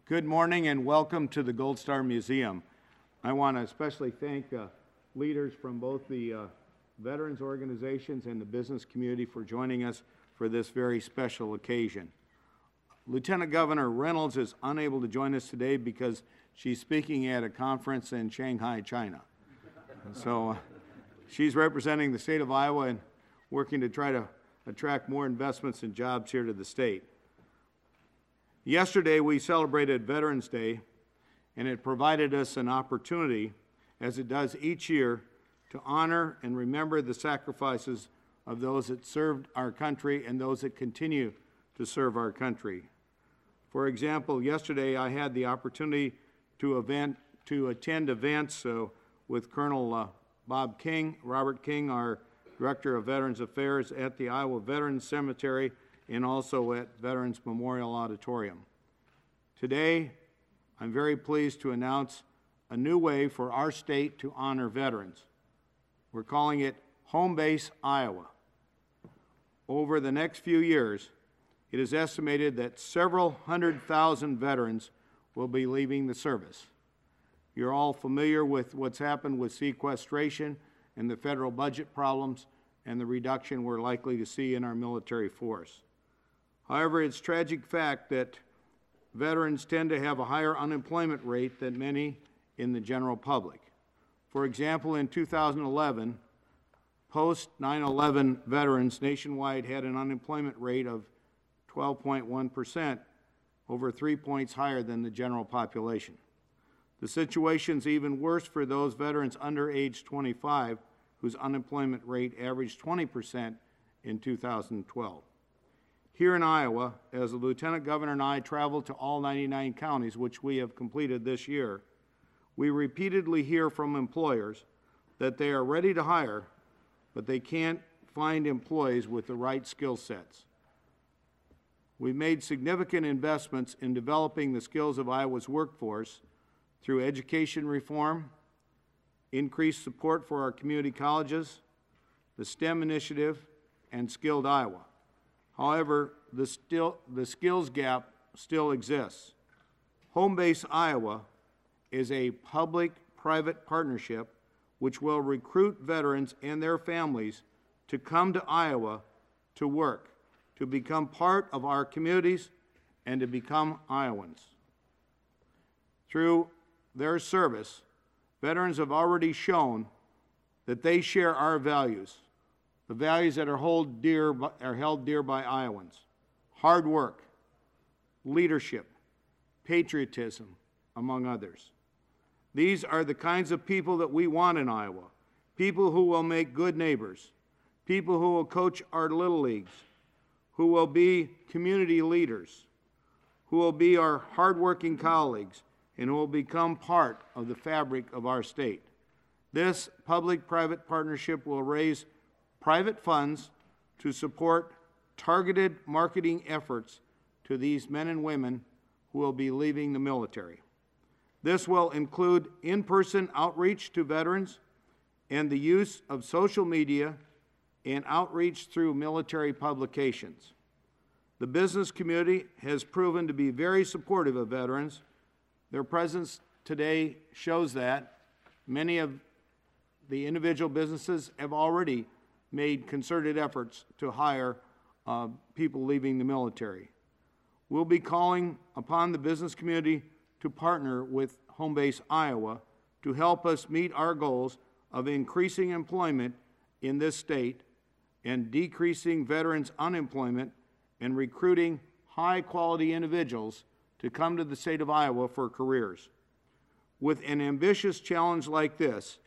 Good morning and welcome to the Gold Star Museum. I want to especially thank leaders from both the veterans organizations and the business community for joining us for this very special occasion. Lieutenant Governor Reynolds is unable to join us today because she's speaking at a conference in Shanghai, China. So she's representing the state of Iowa and working to try to attract more investments and jobs here to the state. Yesterday, we celebrated Veterans Day, and it provided us an opportunity, as it does each year, to honor and remember the sacrifices of those that served our country and those that continue to serve our country. For example, yesterday I had the opportunity to attend events with Colonel Robert King, our Director of Veterans Affairs at the Iowa Veterans Cemetery, and also at Veterans Memorial Auditorium. Today, I'm very pleased to announce a new way for our state to honor veterans. We're calling it Home Base Iowa. Over the next few years, it is estimated that several 100,000 veterans will be leaving the service. You're all familiar with what's happened with sequestration and the federal budget problems and the reduction we're likely to see in our military force. However, it's a tragic fact that veterans tend to have a higher unemployment rate than many in the general public. For example, in 2011, post-9/11 veterans nationwide had an unemployment rate of 12.1%, over 3 points higher than the general population. The situation's even worse for those veterans under age 25, whose unemployment rate averaged 20% in 2012. Here in Iowa, as the Lieutenant Governor and I traveled to all 99 counties, which we have completed this year, we repeatedly hear from employers that they are ready to hire, but they can't find employees with the right skill sets. We've made significant investments in developing the skills of Iowa's workforce through education reform, increased support for our community colleges, the STEM initiative, and Skilled Iowa. However, the skills gap still exists. Home Base Iowa is a public-private partnership which will recruit veterans and their families to come to Iowa to work, to become part of our communities, and to become Iowans. Through their service, veterans have already shown that they share our values, the values that are held dear by Iowans: hard work, leadership, patriotism, among others. These are the kinds of people that we want in Iowa, people who will make good neighbors, people who will coach our little leagues, who will be community leaders, who will be our hardworking colleagues, and who will become part of the fabric of our state. This public-private partnership will raise private funds to support targeted marketing efforts to these men and women who will be leaving the military. This will include in-person outreach to veterans and the use of social media and outreach through military publications. The business community has proven to be very supportive of veterans. Their presence today shows that. Many of the individual businesses have already made concerted efforts to hire people leaving the military. We'll be calling upon the business community to partner with Home Base Iowa to help us meet our goals of increasing employment in this state and decreasing veterans' unemployment and recruiting high-quality individuals to come to the state of Iowa for careers. With an ambitious challenge like this,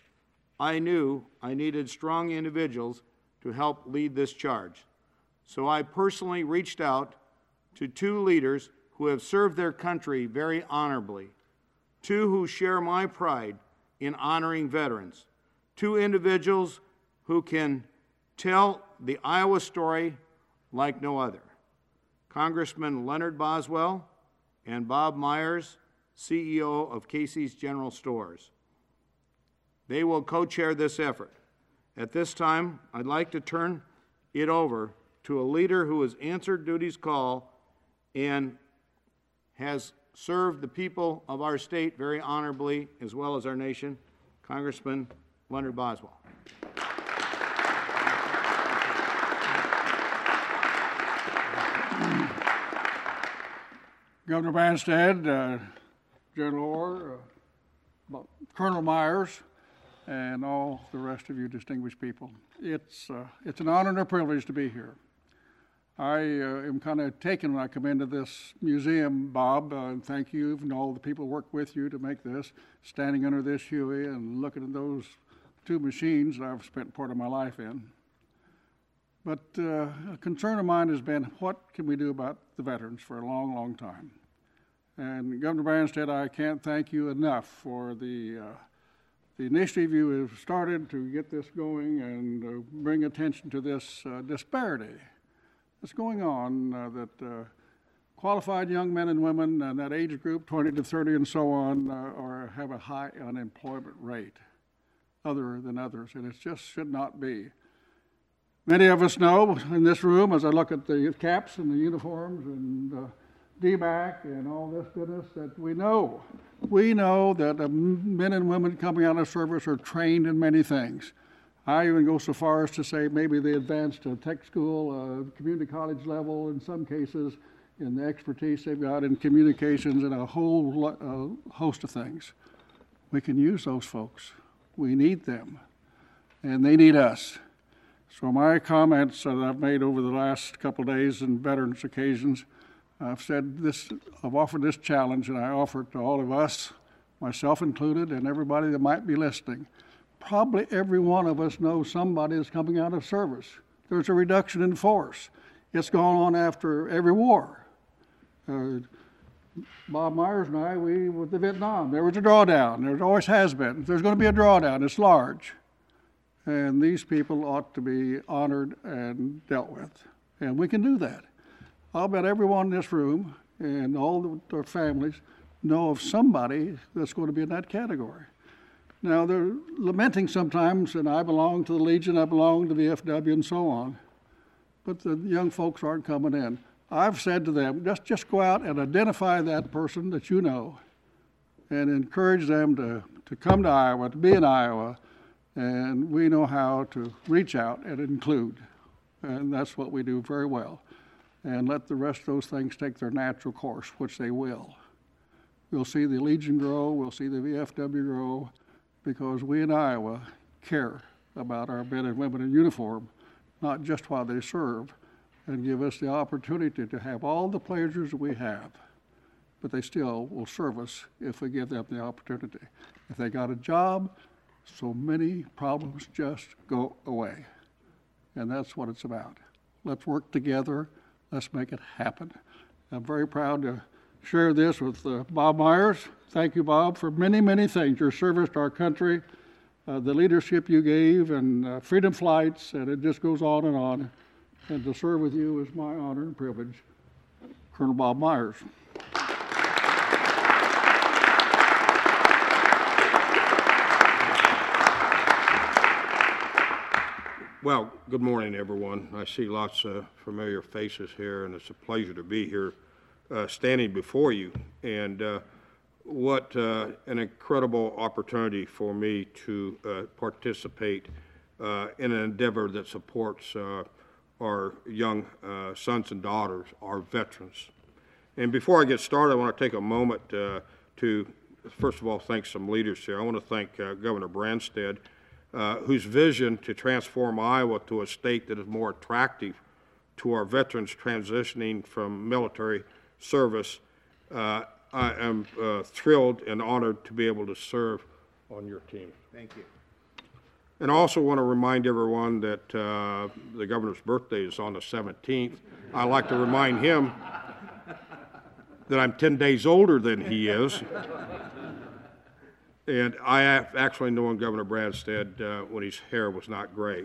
I knew I needed strong individuals to help lead this charge. So I personally reached out to two leaders who have served their country very honorably, two who share my pride in honoring veterans, two individuals who can tell the Iowa story like no other: Congressman Leonard Boswell and Bob Myers, CEO of Casey's General Stores. They will co-chair this effort. At this time, I'd like to turn it over to a leader who has answered duty's call and has served the people of our state very honorably, as well as our nation, Congressman Leonard Boswell. Governor Branstad, General Orr, Colonel Myers, and all the rest of you distinguished people. It's an honor and a privilege to be here. I am kind of taken when I come into this museum, Bob, and thank you and all the people who work with you to make this, standing under this Huey and looking at those two machines that I've spent part of my life in. But a concern of mine has been, what can we do about the veterans for a long, long time? And Governor Branstad, I can't thank you enough for the initiative you have started to get this going and bring attention to this disparity that's going on, that qualified young men and women in that age group, 20 to 30 and so on, have a high unemployment rate other than others, and it just should not be. Many of us know in this room, as I look at the caps and the uniforms and DBAC and all this goodness, that we know that men and women coming out of service are trained in many things. I even go so far as to say maybe they advanced to tech school, community college level in some cases, in the expertise they've got in communications and a whole host of things. We can use those folks. We need them, and they need us. So my comments that I've made over the last couple of days in veterans occasions, I've offered this challenge, and I offer it to all of us, myself included, and everybody that might be listening. Probably every one of us knows somebody that's coming out of service. There's a reduction in force. It's gone on after every war. Bob Myers and I, with the Vietnam, there was a drawdown. There always has been. There's going to be a drawdown. It's large. And these people ought to be honored and dealt with. And we can do that. I'll bet everyone in this room and all their families know of somebody that's going to be in that category. Now, they're lamenting sometimes, and I belong to the Legion, I belong to the VFW, and so on, but the young folks aren't coming in. I've said to them, just go out and identify that person that you know and encourage them to come to Iowa, to be in Iowa, and we know how to reach out and include, and that's what we do very well. And let the rest of those things take their natural course, which they will. We'll see the Legion grow, we'll see the VFW grow, because we in Iowa care about our men and women in uniform, not just while they serve, and give us the opportunity to have all the pleasures we have, but they still will serve us if we give them the opportunity. If they got a job, so many problems just go away. And that's what it's about. Let's work together. Let's make it happen. I'm very proud to share this with Bob Myers. Thank you, Bob, for many, many things. Your service to our country, the leadership you gave, and freedom flights, and it just goes on. And to serve with you is my honor and privilege. Colonel Bob Myers. Well, good morning, everyone. I see lots of familiar faces here, and it's a pleasure to be here standing before you. And what an incredible opportunity for me to participate in an endeavor that supports our young sons and daughters, our veterans. And before I get started, I want to take a moment to, first of all, thank some leaders here. I want to thank Governor Branstad, whose vision to transform Iowa to a state that is more attractive to our veterans transitioning from military service. I am thrilled and honored to be able to serve on your team. Thank you. And I also want to remind everyone that the governor's birthday is on the 17th. I like to remind him that I'm 10 days older than he is. And I have actually known Governor Branstad when his hair was not gray.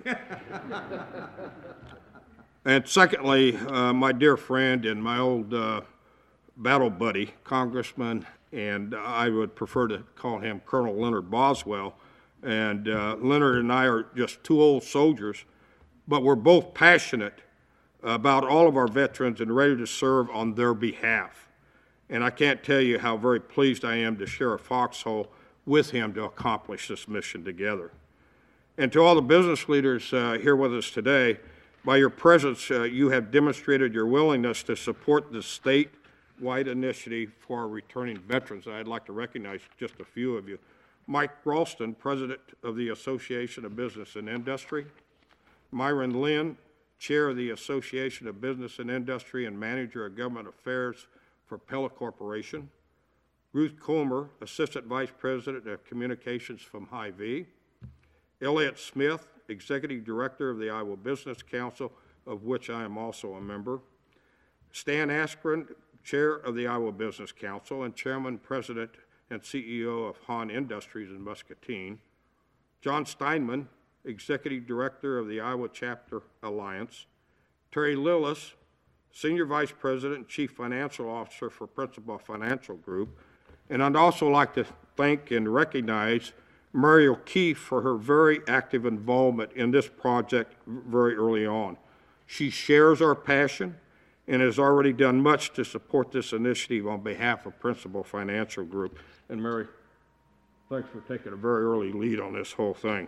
And secondly, my dear friend and my old battle buddy, Congressman, and I would prefer to call him Colonel Leonard Boswell. And Leonard and I are just two old soldiers, but we're both passionate about all of our veterans and ready to serve on their behalf. And I can't tell you how very pleased I am to share a foxhole with him to accomplish this mission together. And to all the business leaders here with us today, by your presence, you have demonstrated your willingness to support the statewide initiative for our returning veterans. I'd like to recognize just a few of you. Mike Ralston, President of the Association of Business and Industry. Myron Lynn, Chair of the Association of Business and Industry and Manager of Government Affairs for Pella Corporation. Ruth Comer, Assistant Vice President of Communications from Hy-Vee. Elliott Smith, Executive Director of the Iowa Business Council, of which I am also a member. Stan Askren, Chair of the Iowa Business Council and Chairman, President, and CEO of Hahn Industries in Muscatine. John Steinman, Executive Director of the Iowa Chapter Alliance. Terry Lillis, Senior Vice President and Chief Financial Officer for Principal Financial Group. And I'd also like to thank and recognize Mary O'Keefe for her very active involvement in this project very early on. She shares our passion and has already done much to support this initiative on behalf of Principal Financial Group. And Mary, thanks for taking a very early lead on this whole thing.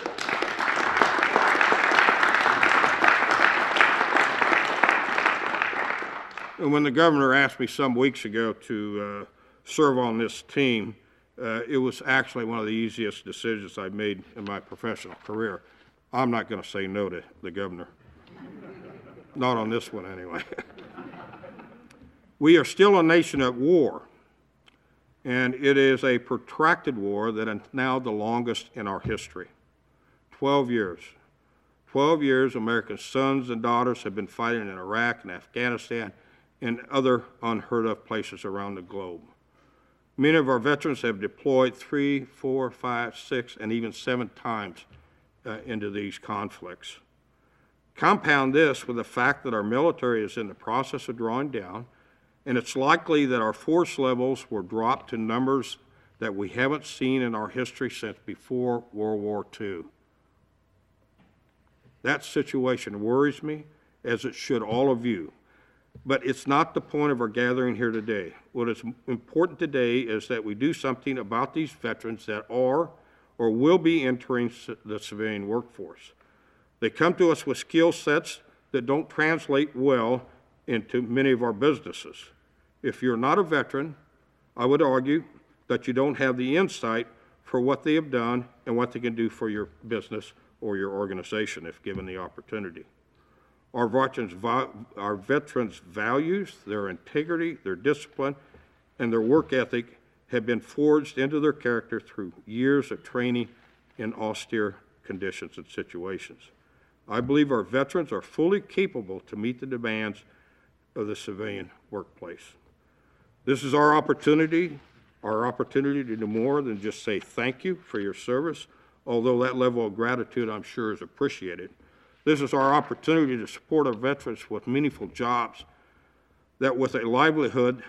And when the governor asked me some weeks ago to serve on this team, it was actually one of the easiest decisions I've made in my professional career. I'm not going to say no to the governor. Not on this one, anyway. We are still a nation at war, and it is a protracted war that is now the longest in our history. 12 years. 12 years, American sons and daughters have been fighting in Iraq and Afghanistan and other unheard-of places around the globe. Many of our veterans have deployed 3, 4, 5, 6, and even 7 times into these conflicts. Compound this with the fact that our military is in the process of drawing down, and it's likely that our force levels will drop to numbers that we haven't seen in our history since before World War II. That situation worries me, as it should all of you. But it's not the point of our gathering here today. What is important today is that we do something about these veterans that are or will be entering the civilian workforce. They come to us with skill sets that don't translate well into many of our businesses. If you're not a veteran, I would argue that you don't have the insight for what they have done and what they can do for your business or your organization if given the opportunity. Our veterans' values, their integrity, their discipline, and their work ethic have been forged into their character through years of training in austere conditions and situations. I believe our veterans are fully capable to meet the demands of the civilian workplace. This is our opportunity to do more than just say thank you for your service, although that level of gratitude I'm sure is appreciated. This is our opportunity to support our veterans with meaningful jobs that with a likelihood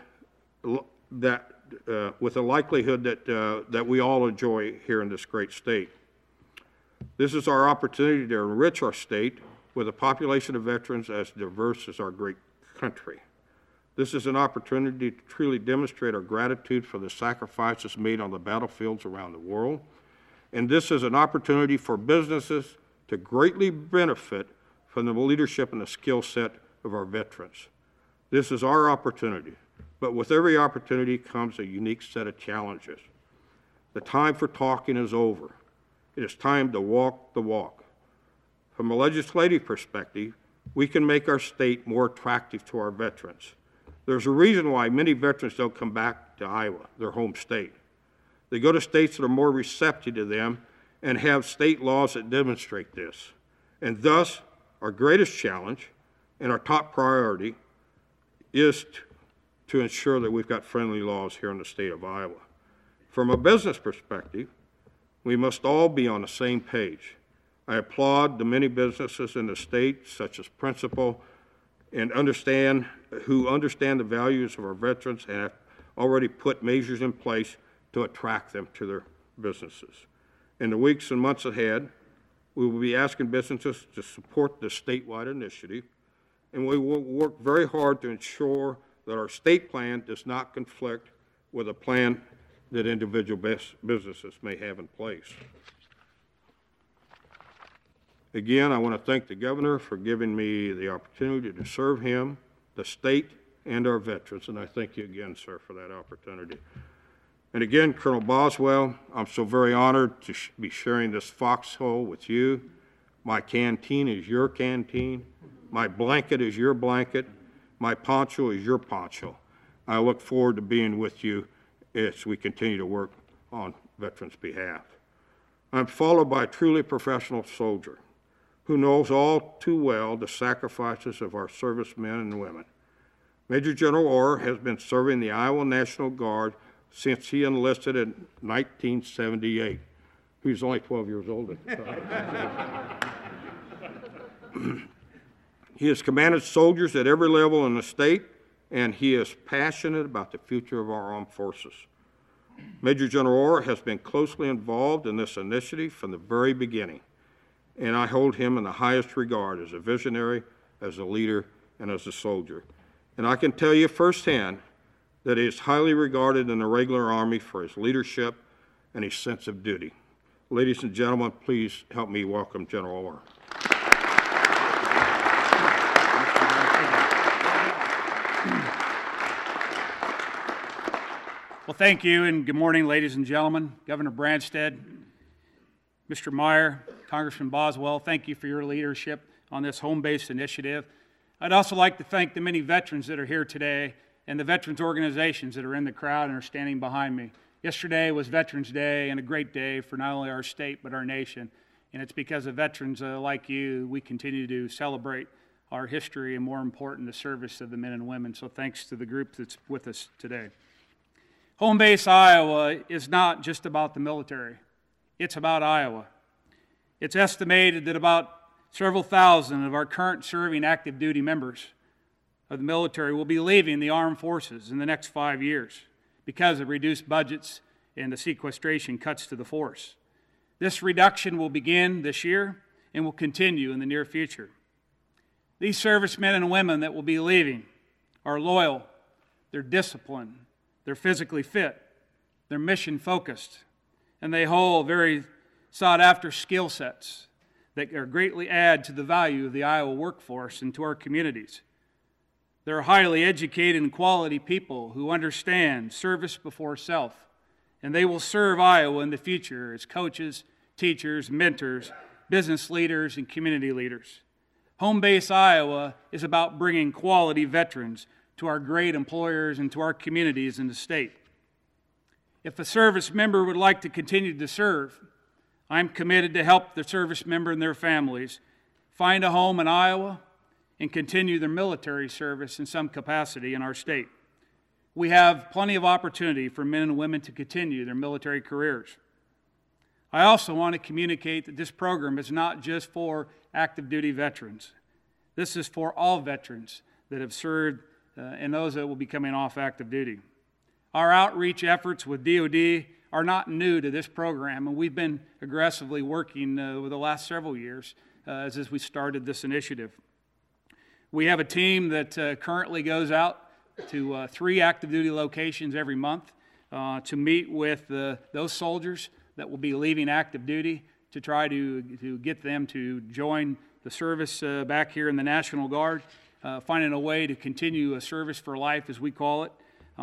that we all enjoy here in this great state. This is our opportunity to enrich our state with a population of veterans as diverse as our great country. This is an opportunity to truly demonstrate our gratitude for the sacrifices made on the battlefields around the world. And this is an opportunity for businesses to greatly benefit from the leadership and the skill set of our veterans. This is our opportunity, but with every opportunity comes a unique set of challenges. The time for talking is over. It is time to walk the walk. From a legislative perspective, we can make our state more attractive to our veterans. There's a reason why many veterans don't come back to Iowa, their home state. They go to states that are more receptive to them and have state laws that demonstrate this. And thus, our greatest challenge and our top priority is to ensure that we've got friendly laws here in the state of Iowa. From a business perspective, we must all be on the same page. I applaud the many businesses in the state, such as Principal, and who understand the values of our veterans and have already put measures in place to attract them to their businesses. In the weeks and months ahead, we will be asking businesses to support the statewide initiative, and we will work very hard to ensure that our state plan does not conflict with a plan that individual businesses may have in place. Again, I want to thank the governor for giving me the opportunity to serve him, the state, and our veterans, and I thank you again, sir, for that opportunity. And again, Colonel Boswell, I'm so very honored to be sharing this foxhole with you. My canteen is your canteen. My blanket is your blanket. My poncho is your poncho. I look forward to being with you as we continue to work on veterans' behalf. I'm followed by a truly professional soldier who knows all too well the sacrifices of our servicemen and women. Major General Orr has been serving the Iowa National Guard since he enlisted in 1978. He was only 12 years old at the time. He has commanded soldiers at every level in the state, and he is passionate about the future of our armed forces. Major General Orr has been closely involved in this initiative from the very beginning, and I hold him in the highest regard as a visionary, as a leader, and as a soldier. And I can tell you firsthand that he is highly regarded in the regular Army for his leadership and his sense of duty. Ladies and gentlemen, please help me welcome General Orr. Well, thank you, and good morning, ladies and gentlemen. Governor Branstad, Mr. Meyer, Congressman Boswell, thank you for your leadership on this home-based initiative. I'd also like to thank the many veterans that are here today and the veterans organizations that are in the crowd and are standing behind me. Yesterday was Veterans Day, and a great day for not only our state but our nation. And it's because of veterans like you we continue to celebrate our history and, more important, the service of the men and women. So thanks to the group that's with us today. Home Base Iowa is not just about the military. It's about Iowa. It's estimated that about several thousand of our current serving active duty members of the military will be leaving the armed forces in the next 5 years because of reduced budgets and the sequestration cuts to the force. This reduction will begin this year and will continue in the near future. These servicemen and women that will be leaving are loyal, they're disciplined, they're physically fit, they're mission focused, and they hold very sought after skill sets that are greatly add to the value of the Iowa workforce and to our communities. They're highly educated and quality people who understand service before self, and they will serve Iowa in the future as coaches, teachers, mentors, business leaders, and community leaders. Home Base Iowa is about bringing quality veterans to our great employers and to our communities in the state. If a service member would like to continue to serve, I'm committed to help the service member and their families find a home in Iowa and continue their military service in some capacity in our state. We have plenty of opportunity for men and women to continue their military careers. I also want to communicate that this program is not just for active duty veterans. This is for all veterans that have served and those that will be coming off active duty. Our outreach efforts with DoD are not new to this program, and we've been aggressively working over the last several years as we started this initiative. We have a team that currently goes out to 3 active duty locations every month to meet with those soldiers that will be leaving active duty to try to get them to join the service back here in the National Guard, finding a way to continue a service for life, as we call it.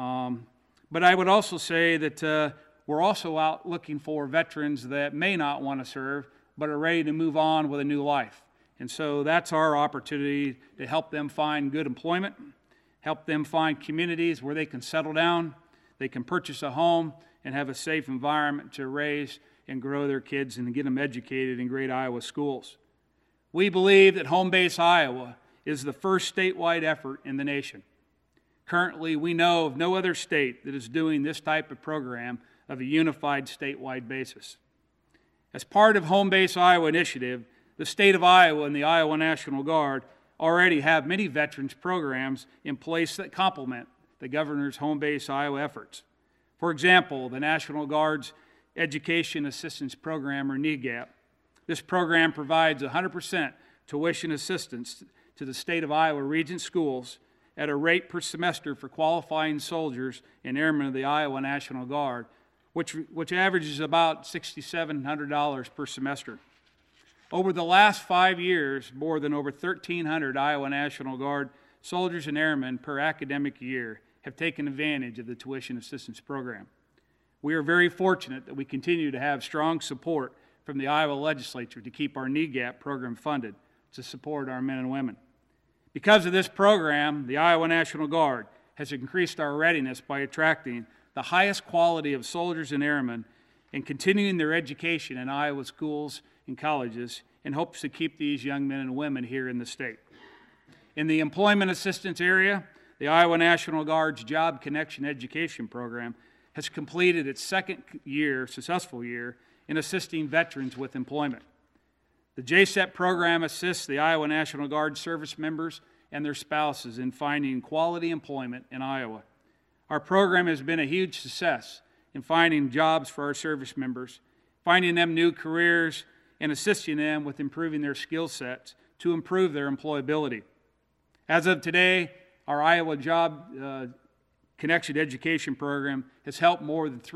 But I would also say that we're also out looking for veterans that may not want to serve but are ready to move on with a new life. And so that's our opportunity to help them find good employment, help them find communities where they can settle down, they can purchase a home, and have a safe environment to raise and grow their kids and get them educated in great Iowa schools. We believe that Home Base Iowa is the first statewide effort in the nation. Currently, we know of no other state that is doing this type of program of a unified statewide basis. As part of Home Base Iowa initiative, the state of Iowa and the Iowa National Guard already have many veterans programs in place that complement the governor's Home Base Iowa efforts. For example, the National Guard's Education Assistance Program, or NEGAP. This program provides 100% tuition assistance to the state of Iowa Regent schools at a rate per semester for qualifying soldiers and airmen of the Iowa National Guard, which averages about $6,700 per semester. Over the last 5 years, more than over 1,300 Iowa National Guard soldiers and airmen per academic year have taken advantage of the tuition assistance program. We are very fortunate that we continue to have strong support from the Iowa legislature to keep our NEGAP program funded to support our men and women. Because of this program, the Iowa National Guard has increased our readiness by attracting the highest quality of soldiers and airmen and continuing their education in Iowa schools and colleges in hopes to keep these young men and women here in the state. In the employment assistance area, the Iowa National Guard's Job Connection Education Program has completed its second successful year in assisting veterans with employment. The JSEP program assists the Iowa National Guard service members and their spouses in finding quality employment in Iowa. Our program has been a huge success in finding jobs for our service members, finding them new careers, and assisting them with improving their skill sets to improve their employability. As of today, our Iowa Job Connection Education Program has helped more than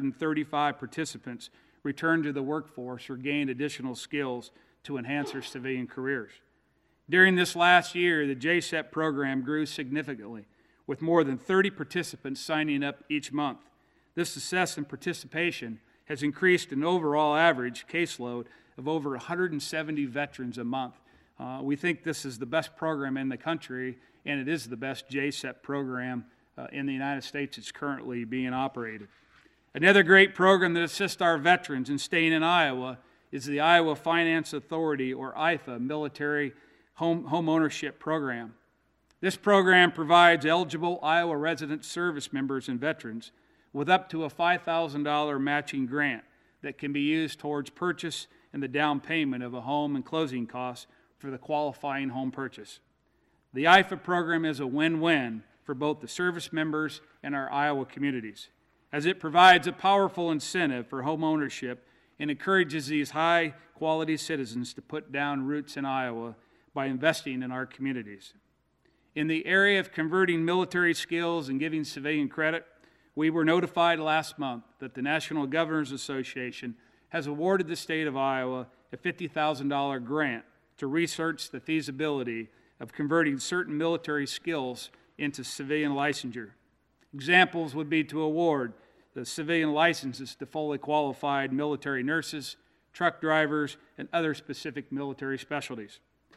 335 participants return to the workforce or gain additional skills to enhance their civilian careers. During this last year, the JSEP program grew significantly, with more than 30 participants signing up each month. This success and participation has increased an overall average caseload of over 170 veterans a month. We think this is the best program in the country, and it is the best JSEP program in the United States that's currently being operated. Another great program that assists our veterans in staying in Iowa is the Iowa Finance Authority, or IFA, Military Home Ownership Program. This program provides eligible Iowa resident service members and veterans with up to a $5,000 matching grant that can be used towards purchase and the down payment of a home and closing costs for the qualifying home purchase. The IFA program is a win-win for both the service members and our Iowa communities, as it provides a powerful incentive for home ownership and encourages these high-quality citizens to put down roots in Iowa by investing in our communities. In the area of converting military skills and giving civilian credit, we were notified last month that the National Governors Association has awarded the state of Iowa a $50,000 grant to research the feasibility of converting certain military skills into civilian licensure. Examples would be to award the civilian licenses to fully qualified military nurses, truck drivers, and other specific military specialties.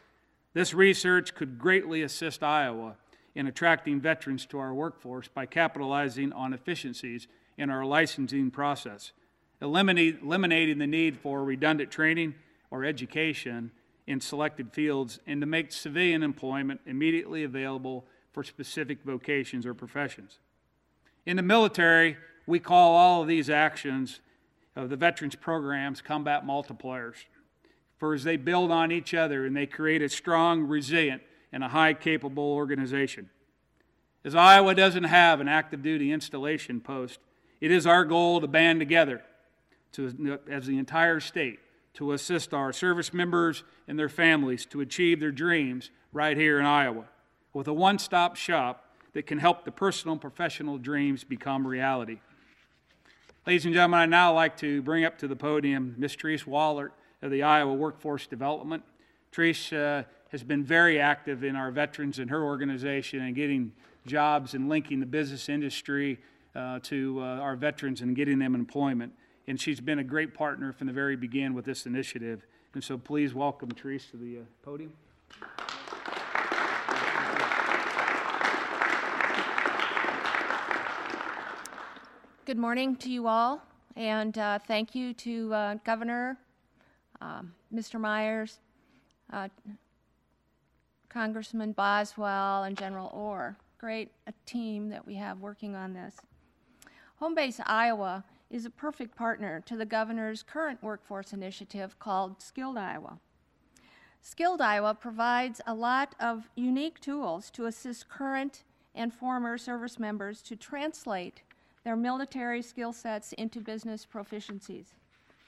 This research could greatly assist Iowa in attracting veterans to our workforce by capitalizing on efficiencies in our licensing process, eliminating the need for redundant training or education in selected fields, and to make civilian employment immediately available for specific vocations or professions. In the military, we call all of these actions of the veterans programs combat multipliers, for as they build on each other and they create a strong, resilient, and a high-capable organization. As Iowa doesn't have an active duty installation post, it is our goal to band together as the entire state to assist our service members and their families to achieve their dreams right here in Iowa, with a one-stop shop that can help the personal and professional dreams become reality. Ladies and gentlemen, I'd now like to bring up to the podium Ms. Therese Wallert of the Iowa Workforce Development. Therese has been very active in our veterans and her organization and getting jobs and linking the business industry to our veterans and getting them employment. And she's been a great partner from the very beginning with this initiative. And so please welcome Therese to the podium. Good morning to you all, and thank you to Governor, Mr. Myers, Congressman Boswell, and General Orr. Great team that we have working on this. Home Base Iowa is a perfect partner to the Governor's current workforce initiative called Skilled Iowa. Skilled Iowa provides a lot of unique tools to assist current and former service members to translate their military skill sets into business proficiencies.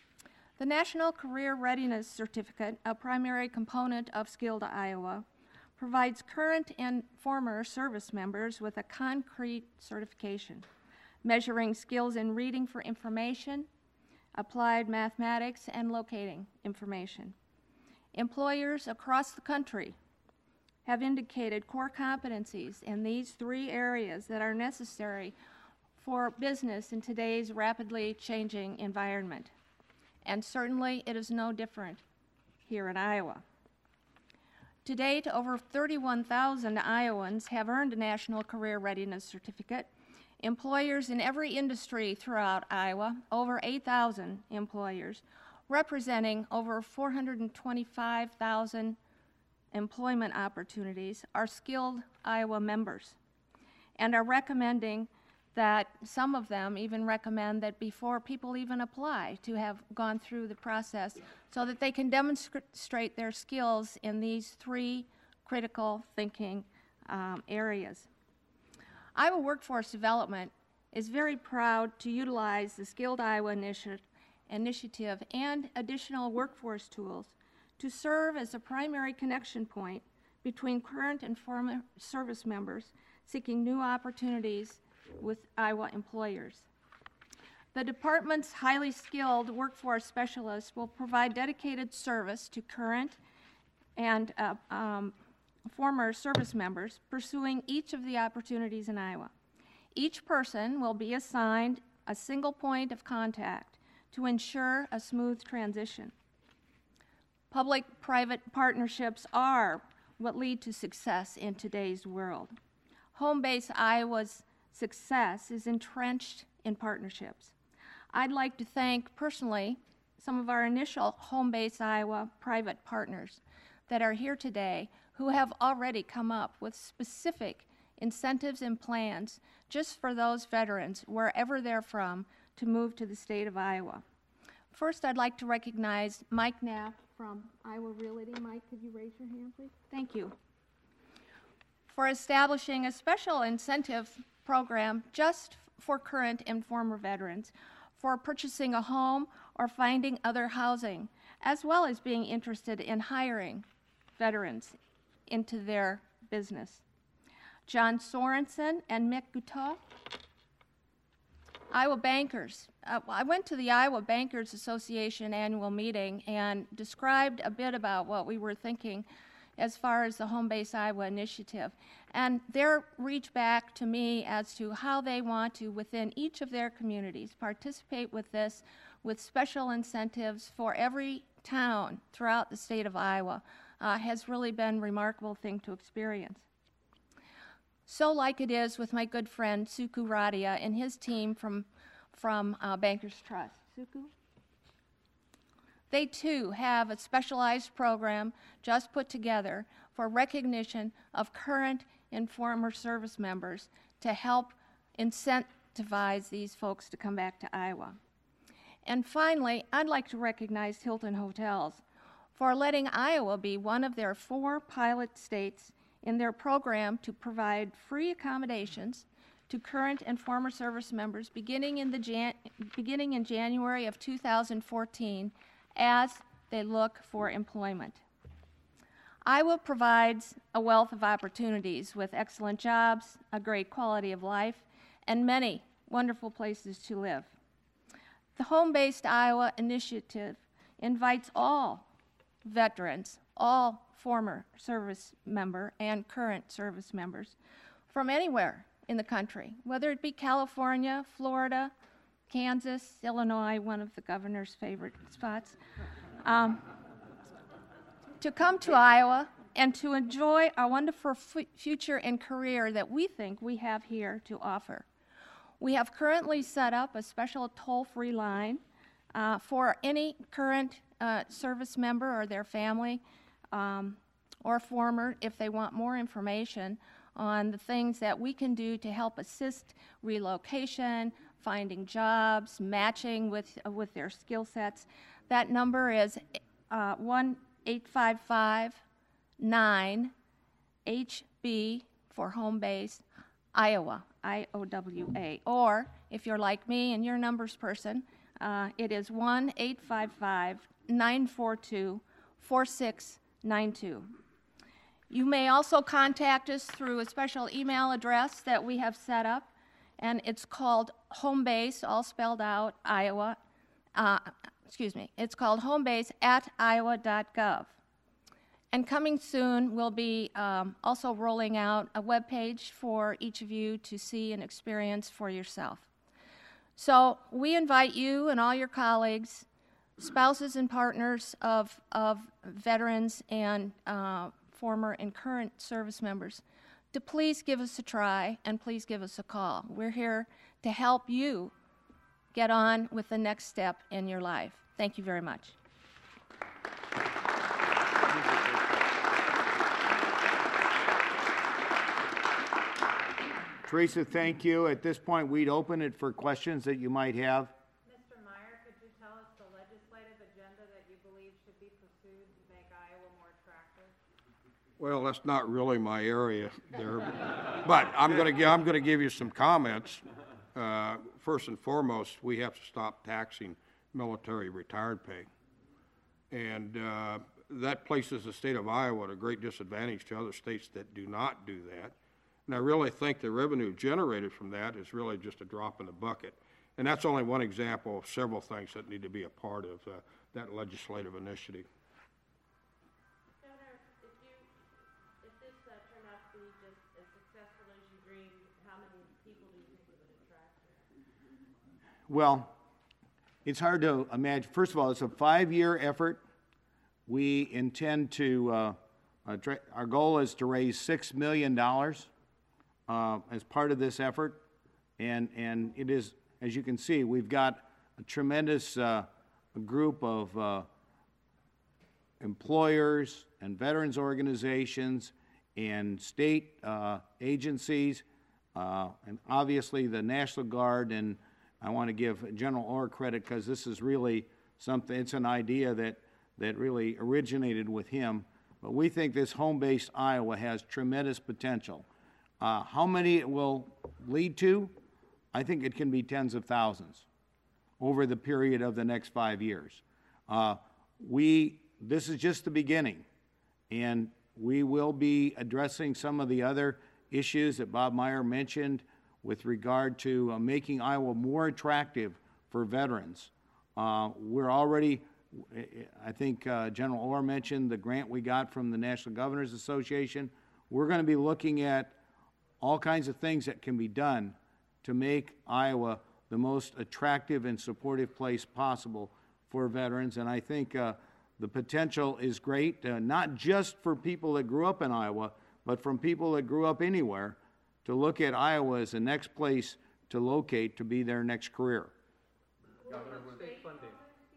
The National Career Readiness Certificate, a primary component of Skilled Iowa, provides current and former service members with a concrete certification, measuring skills in reading for information, applied mathematics, and locating information. Employers across the country have indicated core competencies in these 3 areas that are necessary for business in today's rapidly changing environment. And certainly it is no different here in Iowa. To date, over 31,000 Iowans have earned a National Career Readiness Certificate. Employers in every industry throughout Iowa, over 8,000 employers, representing over 425,000 employment opportunities, are skilled Iowa members and are recommending that some of them even recommend that before people even apply to have gone through the process so that they can demonstrate their skills in these 3 critical thinking areas. Iowa Workforce Development is very proud to utilize the Skilled Iowa Initiative and additional workforce tools to serve as a primary connection point between current and former service members seeking new opportunities with Iowa employers. The department's highly skilled workforce specialists will provide dedicated service to current and former service members pursuing each of the opportunities in Iowa. Each person will be assigned a single point of contact to ensure a smooth transition. Public-private partnerships are what lead to success in today's world. Home-based Iowa's success is entrenched in partnerships. I'd like to thank personally some of our initial Home-based Iowa private partners that are here today who have already come up with specific incentives and plans just for those veterans, wherever they're from, to move to the state of Iowa. First, I'd like to recognize Mike Knapp from Iowa Realty. Mike, could you raise your hand, please? Thank you. For establishing a special incentive program just for current and former veterans for purchasing a home or finding other housing, as well as being interested in hiring veterans into their business. John Sorensen and Mick Guteau, Iowa Bankers. I went to the Iowa Bankers Association annual meeting and described a bit about what we were thinking as far as the Home-based Iowa Initiative. And their reach back to me as to how they want to, within each of their communities, participate with this with special incentives for every town throughout the state of Iowa has really been a remarkable thing to experience. So like it is with my good friend Suku Radia and his team from Bankers Trust. Suku? They too have a specialized program just put together for recognition of current and former service members to help incentivize these folks to come back to Iowa. And finally, I'd like to recognize Hilton Hotels for letting Iowa be one of their 4 pilot states in their program to provide free accommodations to current and former service members beginning in January of 2014 as they look for employment. Iowa provides a wealth of opportunities with excellent jobs, a great quality of life, and many wonderful places to live. The Home-based Iowa Initiative invites all veterans, all former service member and current service members from anywhere in the country, whether it be California, Florida, Kansas, Illinois, one of the governor's favorite spots, to come to Iowa and to enjoy a wonderful future and career that we think we have here to offer. We have currently set up a special toll-free line for any current service member or their family or former, if they want more information on the things that we can do to help assist relocation, finding jobs, matching with their skill sets. That number is 1-855-9-HB for home-based Iowa, IOWA. Or if you're like me and you're a numbers person, it is 1-855-942-4692. You may also contact us through a special email address that we have set up, and it's called Homebase, all spelled out, Iowa. It's called homebase@iowa.gov. And coming soon, we'll be also rolling out a webpage for each of you to see and experience for yourself. So we invite you and all your colleagues, spouses and partners of veterans and former and current service members, to please give us a try and please give us a call. We're here to help you get on with the next step in your life. Thank you very much. Teresa, thank you. At this point, we'd open it for questions that you might have. Mr. Meyer, could you tell us the legislative agenda that you believe should be pursued to make Iowa more attractive? Well, that's not really my area there, but I'm going to give you some comments. First and foremost, we have to stop taxing military retired pay. And that places the state of Iowa at a great disadvantage to other states that do not do that. And I really think the revenue generated from that is really just a drop in the bucket. And that's only one example of several things that need to be a part of that legislative initiative. Governor, if this turned out to be just as successful as you dreamed, how many people do you think it would attract here? Well, it's hard to imagine. First of all, it's a 5-year effort. We intend to, our goal is to raise $6 million as part of this effort. And it is, as you can see, we've got a tremendous group of employers and veterans organizations and state agencies, and obviously the National Guard. And I want to give General Orr credit because this is really something, it's an idea that really originated with him. But we think this home-based Iowa has tremendous potential. How many it will lead to? I think it can be tens of thousands over the period of the next 5 years. This is just the beginning, and we will be addressing some of the other issues that Bob Meyer mentioned with regard to making Iowa more attractive for veterans. We're already, I think General Orr mentioned the grant we got from the National Governors Association. We're going to be looking at all kinds of things that can be done to make Iowa the most attractive and supportive place possible for veterans. And I think the potential is great, not just for people that grew up in Iowa, but from people that grew up anywhere, to look at Iowa as the next place to locate to be their next career. Governor, will state funding?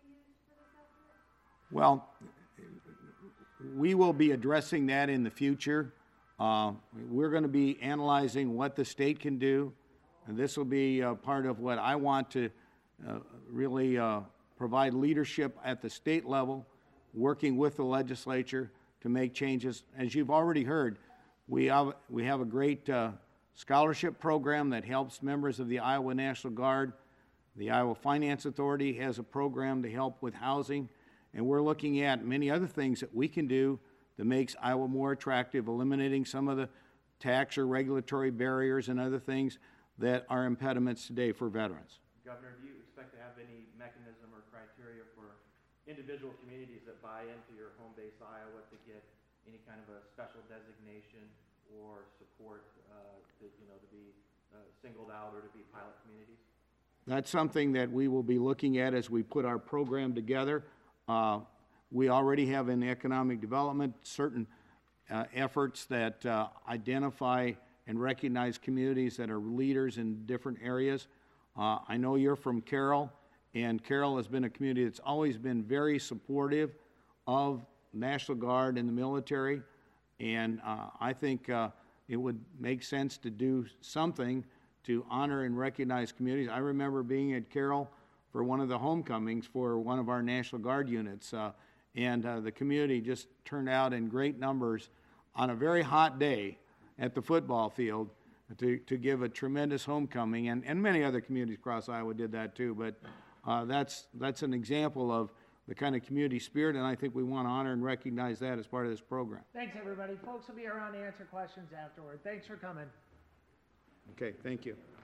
Well, we will be addressing that in the future. We're going to be analyzing what the state can do, and this will be part of what I want to really provide leadership at the state level, working with the legislature to make changes. As you've already heard, we have a great scholarship program that helps members of the Iowa National Guard. The Iowa Finance Authority has a program to help with housing, and we're looking at many other things that we can do that makes Iowa more attractive, eliminating some of the tax or regulatory barriers and other things that are impediments today for veterans. Governor, do you expect to have any mechanism or criteria for individual communities that buy into your home-based Iowa to get any kind of a special designation or support to be singled out or to be pilot communities? That's something that we will be looking at as we put our program together. We already have in economic development certain efforts that identify and recognize communities that are leaders in different areas. I know you're from Carroll, and Carroll has been a community that's always been very supportive of National Guard and the military, and I think it would make sense to do something to honor and recognize communities. I remember being at Carroll for one of the homecomings for one of our National Guard units, and the community just turned out in great numbers on a very hot day at the football field to give a tremendous homecoming, and many other communities across Iowa did that too, but that's an example of the kind of community spirit, and I think we want to honor and recognize that as part of this program. Thanks, everybody. Folks will be around to answer questions afterward. Thanks for coming. Okay, thank you.